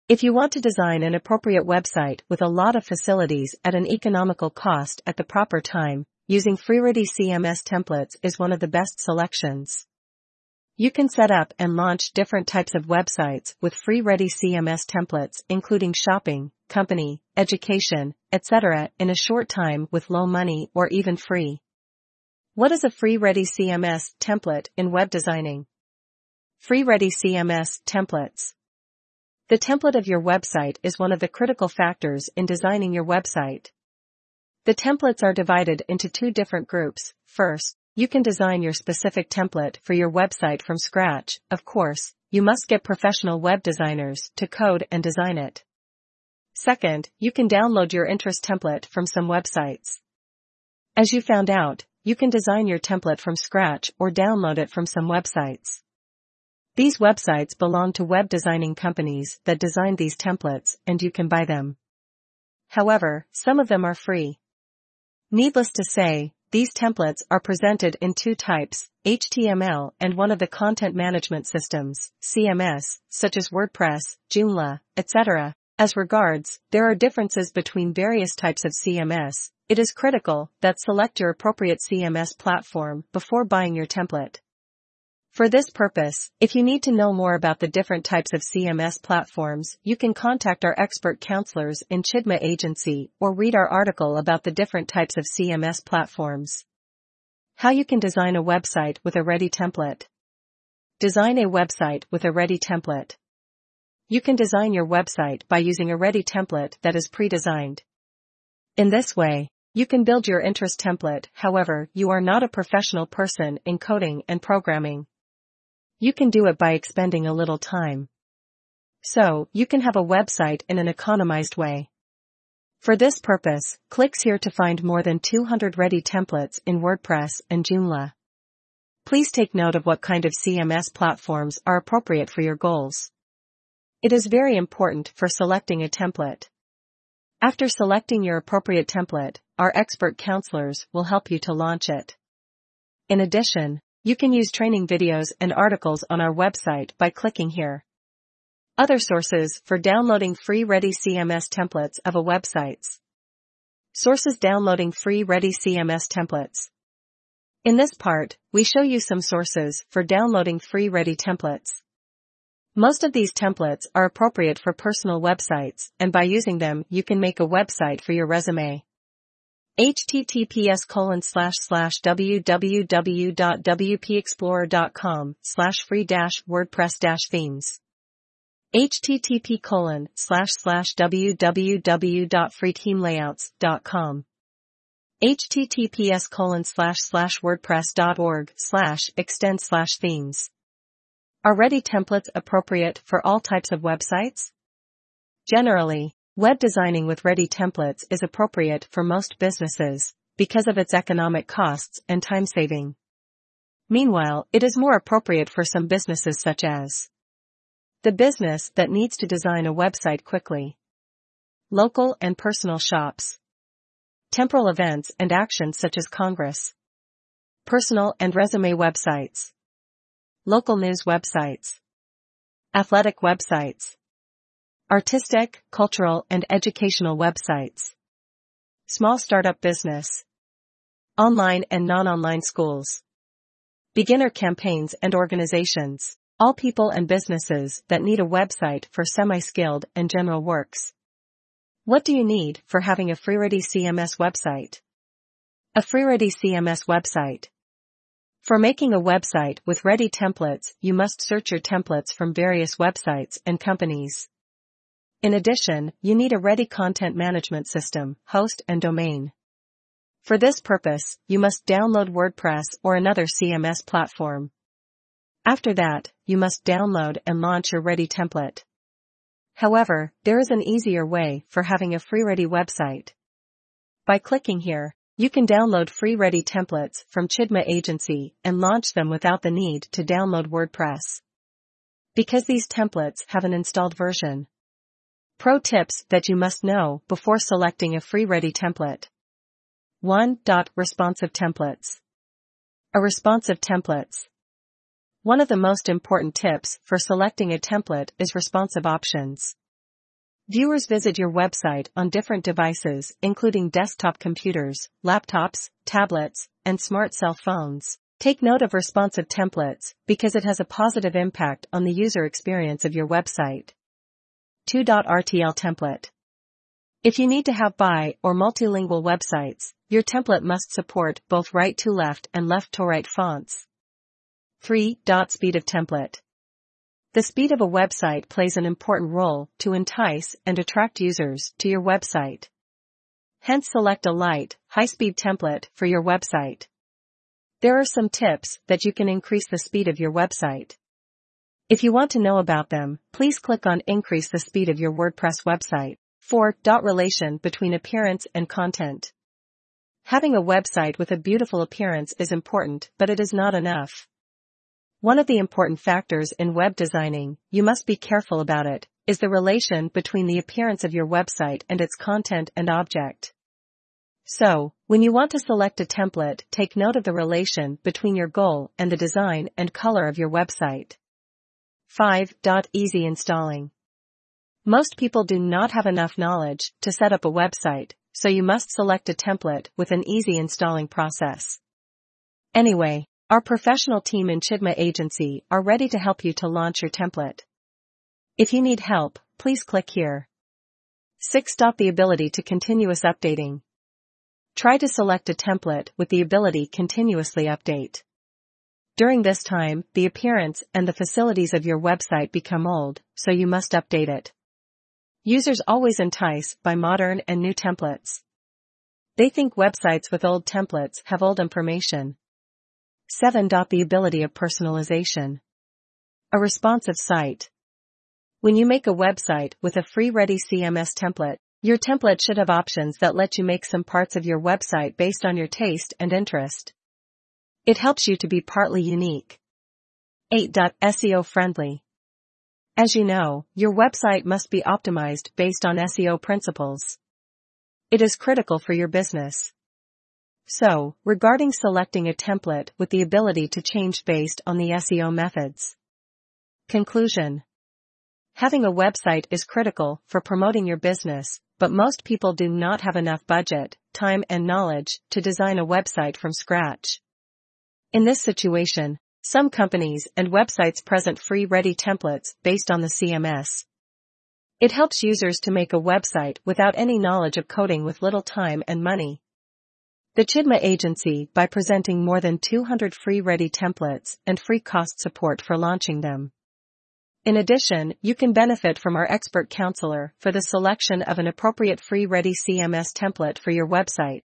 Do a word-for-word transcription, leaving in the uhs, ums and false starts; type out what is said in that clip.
If you want to design an appropriate website with a lot of facilities at an economical cost at the proper time, using FreeReady C M S templates is one of the best selections. You can set up and launch different types of websites with FreeReady C M S templates, including shopping, company, education, et cetera, in a short time with low money or even free. What is a FreeReady C M S template in web designing? FreeReady C M S templates. The template of your website is one of the critical factors in designing your website. The templates are divided into two different groups. First, you can design your specific template for your website from scratch. Of course, you must get professional web designers to code and design it. Second, you can download your interest template from some websites. As you found out, you can design your template from scratch or download it from some websites. These websites belong to web designing companies that design these templates, and you can buy them. However, some of them are free. Needless to say, these templates are presented in two types, H T M L and one of the content management systems, C M S, such as WordPress, Joomla, et cetera. As regards, there are differences between various types of C M S. It is critical that select your appropriate C M S platform before buying your template. For this purpose, if you need to know more about the different types of C M S platforms, you can contact our expert counselors in Chidma Agency or read our article about the different types of C M S platforms. How you can design a website with a ready template. Design a website with a ready template. You can design your website by using a ready template that is pre-designed. In this way, you can build your interest template. However, you are not a professional person in coding and programming. You can do it by expending a little time. So, you can have a website in an economized way. For this purpose, clicks here to find more than two hundred ready templates in WordPress and Joomla. Please take note of what kind of C M S platforms are appropriate for your goals. It is very important for selecting a template. After selecting your appropriate template, our expert counselors will help you to launch it. In addition, you can use training videos and articles on our website by clicking here. Other sources for downloading FreeReady C M S templates of a websites. Sources downloading FreeReady C M S templates. In this part, we show you some sources for downloading FreeReady templates. Most of these templates are appropriate for personal websites, and by using them, you can make a website for your resume. https colon slash slash www.wpexplorer.com slash free dash WordPress dash themes. http colon slash slash www.freeteamlayouts.com. https colon slash slash wordpress.org slash extend slash themes. Are ready templates appropriate for all types of websites? Generally, web designing with ready templates is appropriate for most businesses because of its economic costs and time saving. Meanwhile, it is more appropriate for some businesses such as the business that needs to design a website quickly, local and personal shops, temporal events and actions such as Congress, personal and resume websites, local news websites, athletic websites, artistic, cultural, and educational websites, small startup business, online and non-online schools, beginner campaigns and organizations, all people and businesses that need a website for semi-skilled and general works. What do you need for having a FreeReady C M S website? A FreeReady C M S website. For making a website with ready templates, you must search your templates from various websites and companies. In addition, you need a ready content management system, host and domain. For this purpose, you must download WordPress or another C M S platform. After that, you must download and launch your ready template. However, there is an easier way for having a FreeReady website. By clicking here, you can download FreeReady templates from Chidma Agency and launch them without the need to download WordPress, because these templates have an installed version. Pro tips that you must know before selecting a FreeReady template. one. Responsive templates. A responsive templates. One of the most important tips for selecting a template is responsive options. Viewers visit your website on different devices, including desktop computers, laptops, tablets, and smart cell phones. Take note of responsive templates, because it has a positive impact on the user experience of your website. two R T L template. If you need to have bi- or multilingual websites, your template must support both right-to-left and left-to-right fonts. three. Speed of template. The speed of a website plays an important role to entice and attract users to your website. Hence, select a light, high-speed template for your website. There are some tips that you can increase the speed of your website. If you want to know about them, please click on Increase the speed of your WordPress website. four. Relation between appearance and content. Having a website with a beautiful appearance is important, but it is not enough. One of the important factors in web designing, you must be careful about it, is the relation between the appearance of your website and its content and object. So, when you want to select a template, take note of the relation between your goal and the design and color of your website. five. Easy installing. Most people do not have enough knowledge to set up a website, so you must select a template with an easy installing process. Anyway, our professional team in Chidma Agency are ready to help you to launch your template. If you need help, please click here. six. The ability to continuous updating. Try to select a template with the ability continuously update. During this time, the appearance and the facilities of your website become old, so you must update it. Users always entice by modern and new templates. They think websites with old templates have old information. seven. The ability of personalization. A responsive site. When you make a website with a free ready C M S template, your template should have options that let you make some parts of your website based on your taste and interest. It helps you to be partly unique. eight. S E O friendly. As you know, your website must be optimized based on S E O principles. It is critical for your business. So, regarding selecting a template with the ability to change based on the S E O methods. Conclusion. Having a website is critical for promoting your business, but most people do not have enough budget, time and knowledge to design a website from scratch. In this situation, some companies and websites present free ready templates based on the C M S. It helps users to make a website without any knowledge of coding with little time and money. The Chidma Agency by presenting more than two hundred free ready templates and free cost support for launching them. In addition, you can benefit from our expert counselor for the selection of an appropriate free ready C M S template for your website.